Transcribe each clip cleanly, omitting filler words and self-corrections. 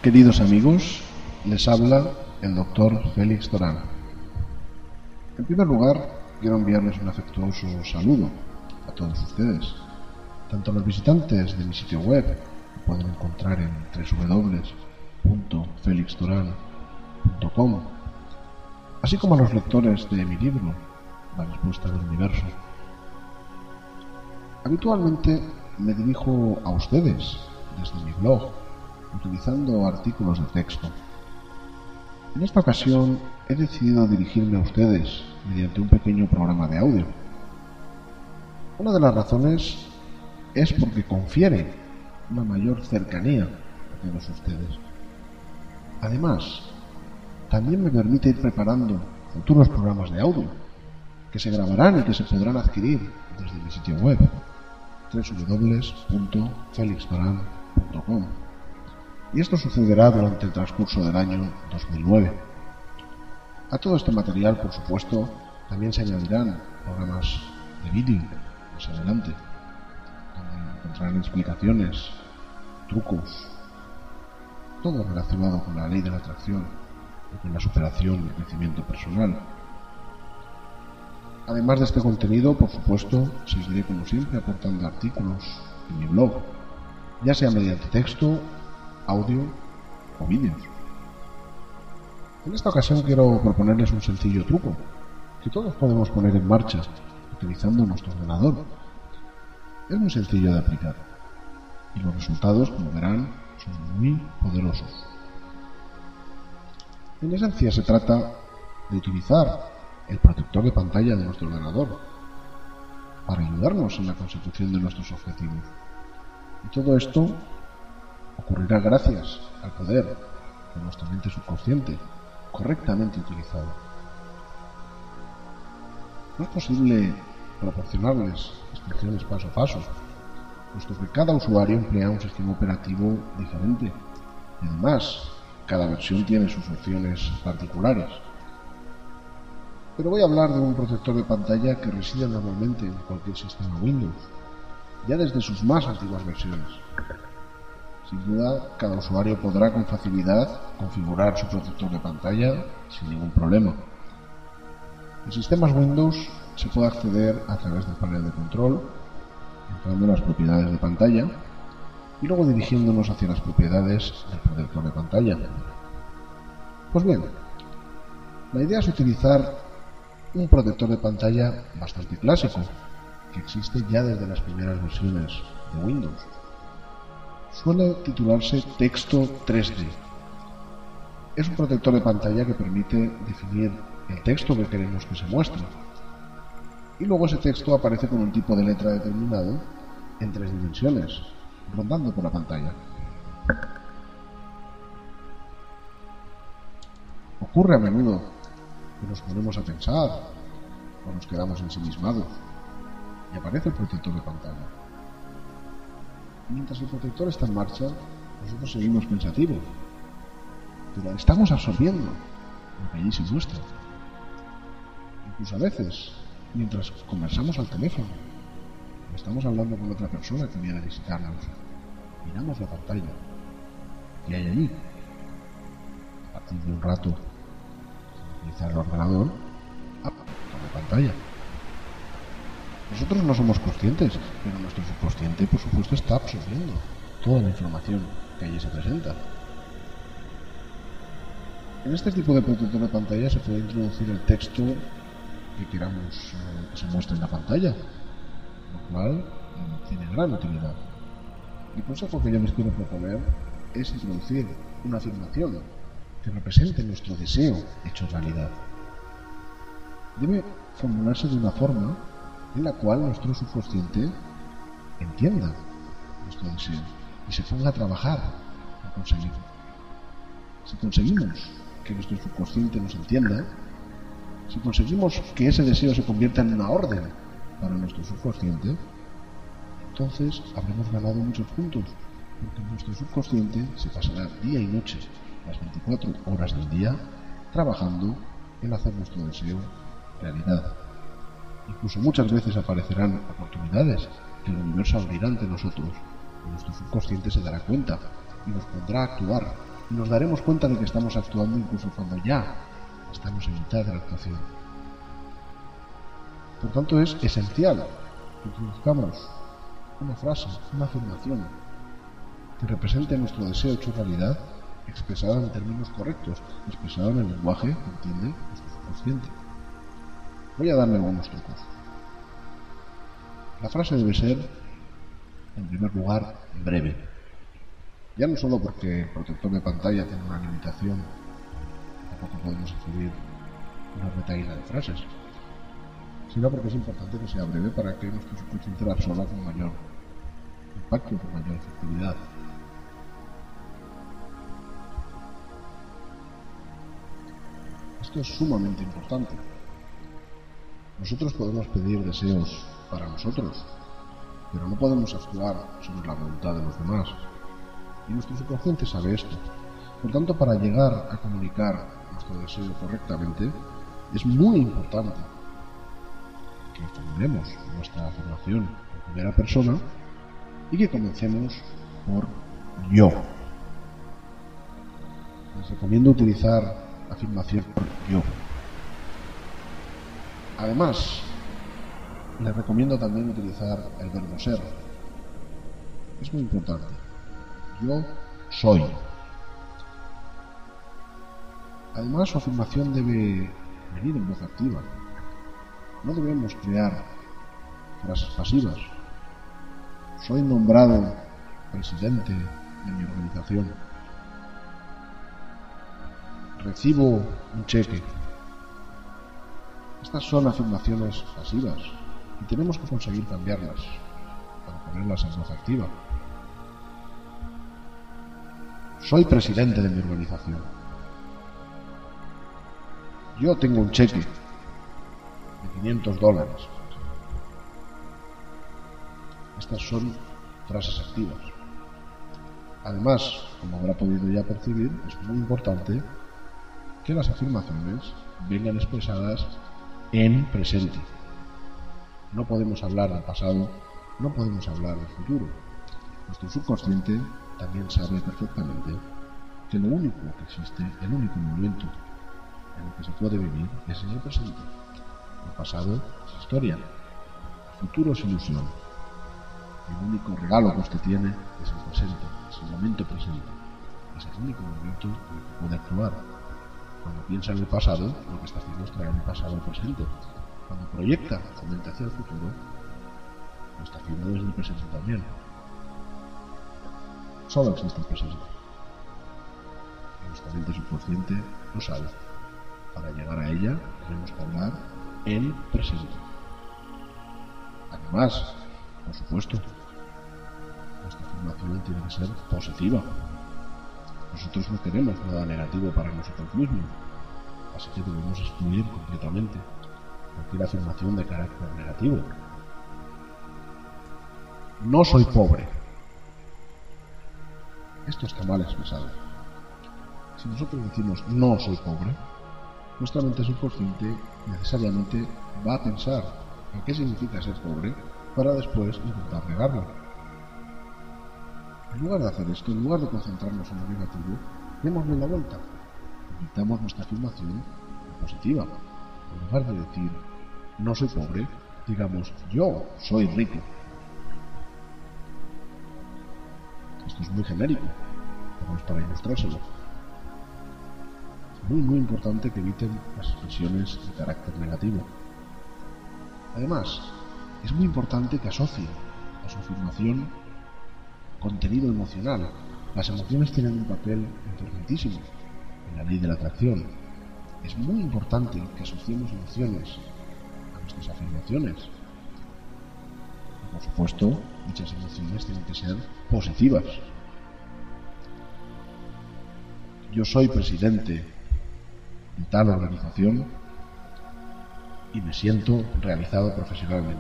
Queridos amigos, les habla el doctor Félix Torán. En primer lugar, quiero enviarles un afectuoso saludo a todos ustedes, tanto a los visitantes de mi sitio web, que pueden encontrar en www.felixtoran.com, así como a los lectores de mi libro, La Respuesta del Universo. Habitualmente me dirijo a ustedes desde mi blog, utilizando artículos de texto. En esta ocasión he decidido dirigirme a ustedes mediante un pequeño programa de audio. Una de las razones es porque confiere una mayor cercanía a todos ustedes. Además, también me permite ir preparando futuros programas de audio que se grabarán y que se podrán adquirir desde mi sitio web www.felixtoran.com, y esto sucederá durante el transcurso del año 2009. A todo este material, por supuesto, también se añadirán programas de vídeo más adelante, donde encontrarán explicaciones, trucos, todo relacionado con la ley de la atracción y con la superación y el crecimiento personal. Además de este contenido, por supuesto, seguiré como siempre aportando artículos en mi blog, ya sea mediante texto, audio o vídeos. En esta ocasión quiero proponerles un sencillo truco que todos podemos poner en marcha utilizando nuestro ordenador. Es muy sencillo de aplicar y los resultados, como verán, son muy poderosos. En esencia se trata de utilizar el protector de pantalla de nuestro ordenador para ayudarnos en la consecución de nuestros objetivos. Y todo esto ocurrirá gracias al poder de nuestra mente subconsciente correctamente utilizado. No es posible proporcionarles instrucciones paso a paso, puesto que cada usuario emplea un sistema operativo diferente y además cada versión tiene sus opciones particulares. Pero voy a hablar de un protector de pantalla que reside normalmente en cualquier sistema Windows, ya desde sus más antiguas versiones. Sin duda, cada usuario podrá con facilidad configurar su protector de pantalla sin ningún problema. En sistemas Windows se puede acceder a través del panel de control, entrando en las propiedades de pantalla y luego dirigiéndonos hacia las propiedades del protector de pantalla. Pues bien, la idea es utilizar un protector de pantalla bastante clásico, que existe ya desde las primeras versiones de Windows. Suele titularse Texto 3D. Es un protector de pantalla que permite definir el texto que queremos que se muestre. Y luego ese texto aparece con un tipo de letra determinado en 3 dimensiones, rondando por la pantalla. Ocurre a menudo que nos ponemos a pensar o nos quedamos ensimismados y aparece el protector de pantalla. Mientras el protector está en marcha, nosotros seguimos pensativos, pero estamos absorbiendo lo que allí se muestra. Incluso a veces, mientras conversamos al teléfono o estamos hablando con otra persona que viene a visitarnos, miramos la pantalla que hay allí. A partir de un rato, utilizar el ordenador, la pantalla. Nosotros no somos conscientes, pero nuestro subconsciente, por supuesto, está absorbiendo toda la información que allí se presenta. En este tipo de protector de pantalla se puede introducir el texto que queramos que se muestre en la pantalla, lo cual tiene gran utilidad. El consejo que yo les quiero proponer es introducir una afirmación que represente nuestro deseo hecho realidad. Debe formularse de una forma en la cual nuestro subconsciente entienda nuestro deseo y se ponga a trabajar para conseguirlo. Si conseguimos que nuestro subconsciente nos entienda, si conseguimos que ese deseo se convierta en una orden para nuestro subconsciente, entonces habremos ganado muchos puntos, porque nuestro subconsciente se pasará día y noche, las 24 horas del día, trabajando en hacer nuestro deseo realidad. Incluso muchas veces aparecerán oportunidades que el universo abrirá ante nosotros y nuestro subconsciente se dará cuenta y nos pondrá a actuar y nos daremos cuenta de que estamos actuando incluso cuando ya estamos en mitad de la actuación. Por tanto, es esencial que introduzcamos una frase, una afirmación que represente nuestro deseo hecho realidad, expresada en términos correctos, expresada en el lenguaje que entiende nuestro subconsciente. Voy a darle algunos trucos. La frase debe ser, en primer lugar, breve. Ya no solo porque el protector de pantalla tiene una limitación, tampoco podemos escribir una retaíla de frases, sino porque es importante que sea breve para que nuestro subconsciente la absorba con mayor impacto, con mayor efectividad. Esto es sumamente importante. Nosotros podemos pedir deseos para nosotros, pero no podemos actuar sobre la voluntad de los demás. Y nuestro subconsciente sabe esto. Por tanto, para llegar a comunicar nuestro deseo correctamente, es muy importante que formulemos nuestra afirmación en primera persona y que comencemos por yo. Les recomiendo utilizar afirmación por yo. Además, les recomiendo también utilizar el verbo ser. Es muy importante. Yo soy. Además, su afirmación debe venir en voz activa. No debemos crear frases pasivas. Soy nombrado presidente de mi organización. Recibo un cheque. Estas son afirmaciones pasivas y tenemos que conseguir cambiarlas para ponerlas en voz activa. Soy presidente de mi organización. Yo tengo un cheque de $500. Estas son frases activas. Además, como habrá podido ya percibir, es muy importante que las afirmaciones vengan expresadas en presente. No podemos hablar del pasado, no podemos hablar del futuro. Nuestro subconsciente también sabe perfectamente que lo único que existe, el único momento en el que se puede vivir es en el presente. El pasado es historia, el futuro es ilusión. El único regalo que usted tiene es el presente, es el momento presente. Es el único momento en el que puede actuar. Cuando piensa en el pasado, lo que está haciendo es traer el pasado al presente. Cuando proyecta su mente hacia el futuro, lo está haciendo desde el presente también. Solo existe el presente. Y nuestra mente subconsciente lo sabe. Para llegar a ella, tenemos que hablar en presente. Además, por supuesto, nuestra afirmación tiene que ser positiva. Nosotros no queremos nada negativo para nosotros mismos, así que debemos excluir completamente cualquier afirmación de carácter negativo. No soy pobre. Esto está mal expresado. Si nosotros decimos no soy pobre, nuestra mente subconsciente necesariamente va a pensar en qué significa ser pobre para después intentar negarlo. En lugar de hacer esto, en lugar de concentrarnos en lo negativo, démosle la vuelta. Convirtamos nuestra afirmación en positiva. En lugar de decir no soy pobre, digamos yo soy rico. Esto es muy genérico, pero es para ilustrárselo. Es muy importante que eviten las expresiones de carácter negativo. Además, es muy importante que asocien a su afirmación contenido emocional. Las emociones tienen un papel importantísimo en la ley de la atracción. Es muy importante que asociemos emociones a nuestras afirmaciones. Y por supuesto, dichas emociones tienen que ser positivas. Yo soy presidente de tal organización y me siento realizado profesionalmente.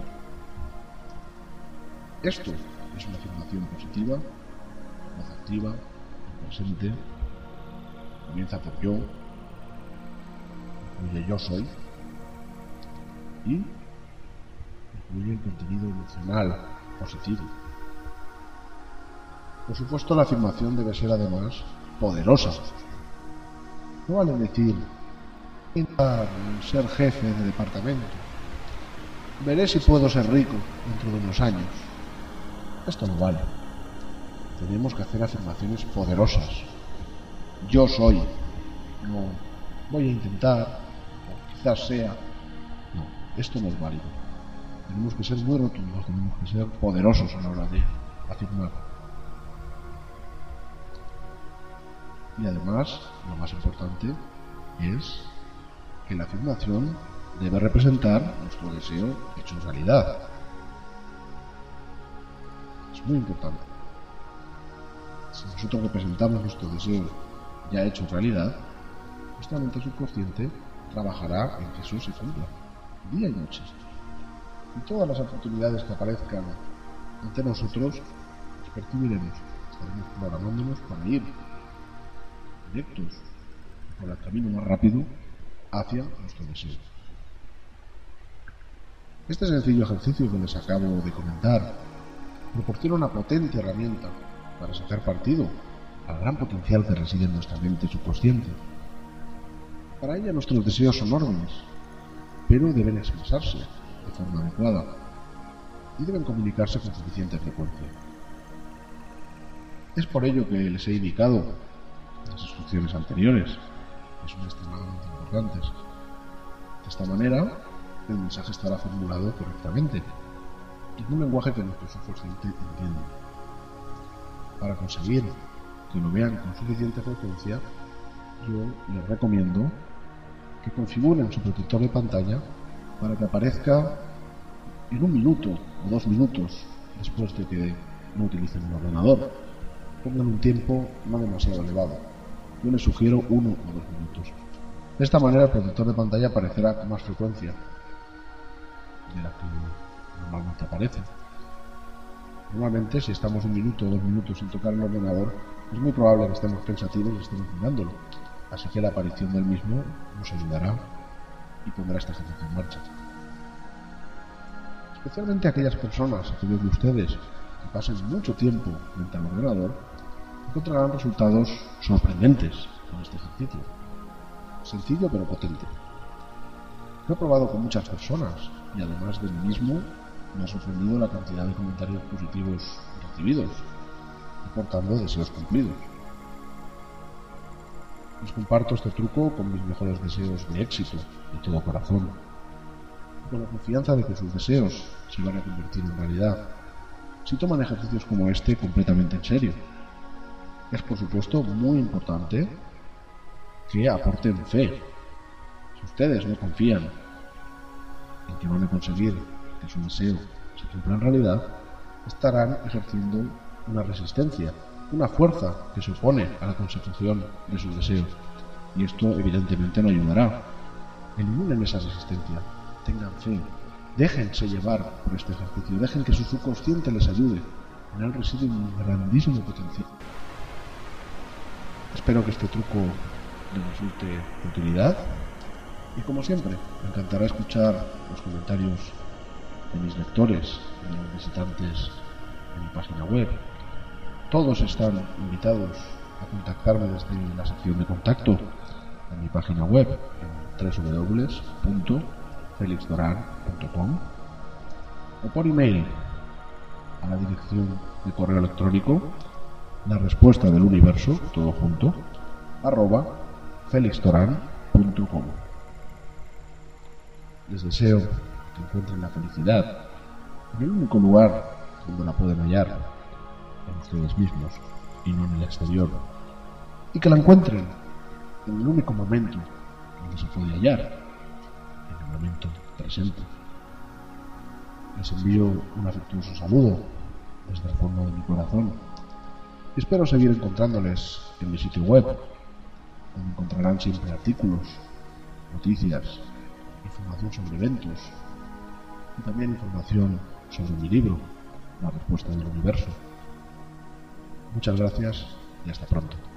Esto es una afirmación positiva, voz activa, presente, comienza por yo, incluye yo soy y incluye el contenido emocional positivo. Por supuesto, la afirmación debe ser además poderosa. No vale decir, intentar ser jefe de departamento. Veré si puedo ser rico dentro de unos años. Esto no vale. Tenemos que hacer afirmaciones poderosas. Yo soy. No voy a intentar, o quizás sea. No, esto no es válido. Tenemos que ser muy rotundos, tenemos que ser poderosos a la hora de afirmar. Y además, lo más importante es que la afirmación debe representar nuestro deseo hecho realidad. Es muy importante. Si nosotros representamos nuestro deseo ya hecho realidad, nuestra mente subconsciente trabajará en que eso se cumpla, día y noche. Y todas las oportunidades que aparezcan ante nosotros las percibiremos, estaremos programándonos para ir directos por el camino más rápido hacia nuestro deseo. Este sencillo ejercicio que les acabo de comentar proporciona una potente herramienta para sacar partido al gran potencial que reside en nuestra mente subconsciente. Para ella nuestros deseos son órdenes, pero deben expresarse de forma adecuada y deben comunicarse con suficiente frecuencia. Es por ello que les he indicado en las instrucciones anteriores, que son extremadamente importantes. De esta manera, el mensaje estará formulado correctamente, en un lenguaje que nuestro subconsciente entiende. Para conseguir que lo vean con suficiente frecuencia, yo les recomiendo que configuren su protector de pantalla para que aparezca en 1 minuto o 2 minutos después de que no utilicen el ordenador. Pongan un tiempo no demasiado elevado. Yo les sugiero 1 o 2 minutos. De esta manera el protector de pantalla aparecerá con más frecuencia de la que normalmente aparece. Normalmente, si estamos 1 minuto o 2 minutos sin tocar el ordenador, es muy probable que estemos pensativos y estemos mirándolo. Así que la aparición del mismo nos ayudará y pondrá este ejercicio en marcha. Especialmente aquellas personas, aquellos de ustedes que pasen mucho tiempo frente al ordenador, encontrarán resultados sorprendentes con este ejercicio. Sencillo pero potente. Lo he probado con muchas personas y además de mí mismo me ha sorprendido la cantidad de comentarios positivos recibidos y por tanto deseos cumplidos. Les comparto este truco con mis mejores deseos de éxito de todo corazón y con la confianza de que sus deseos se van a convertir en realidad si toman ejercicios como este completamente en serio. Es por supuesto muy importante que aporten fe. Si ustedes no confían en que van a conseguir que su deseo se cumpla en realidad, estarán ejerciendo una resistencia, una fuerza que se opone a la consecución de sus deseos. Y esto evidentemente no ayudará. Eliminen esa resistencia, tengan fe, déjense llevar por este ejercicio, dejen que su subconsciente les ayude. En él reside un grandísimo potencial. Espero que este truco les resulte de utilidad y como siempre me encantará escuchar los comentarios de mis lectores y de los visitantes de mi página web. Todos están invitados a contactarme desde la sección de contacto de mi página web en www.felixdoran.com o por email a la dirección de correo electrónico la respuesta del universo, todo junto, @felixdoran.com. Les deseo que encuentren la felicidad en el único lugar donde la pueden hallar, en ustedes mismos y no en el exterior, y que la encuentren en el único momento donde se puede hallar, en el momento presente. Les envío un afectuoso saludo desde el fondo de mi corazón y espero seguir encontrándoles en mi sitio web, donde encontrarán siempre artículos, noticias, información sobre eventos y también información sobre mi libro, La respuesta del universo. Muchas gracias y hasta pronto.